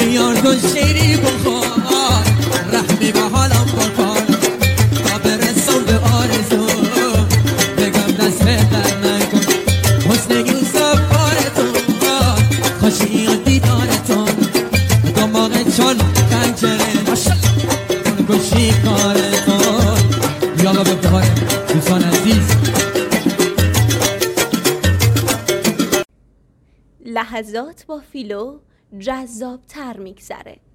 یار کن شیری بخور رحمی به حالم بکن تا برسم به آرزو بگم دست در نکن حسن یوسف بارتون خوشی و دیدارتون دماغ چون کنجره اون کشی کارتون یالا به باره دوستان عزیز. لحظات با فیلو جذاب تر میگذره.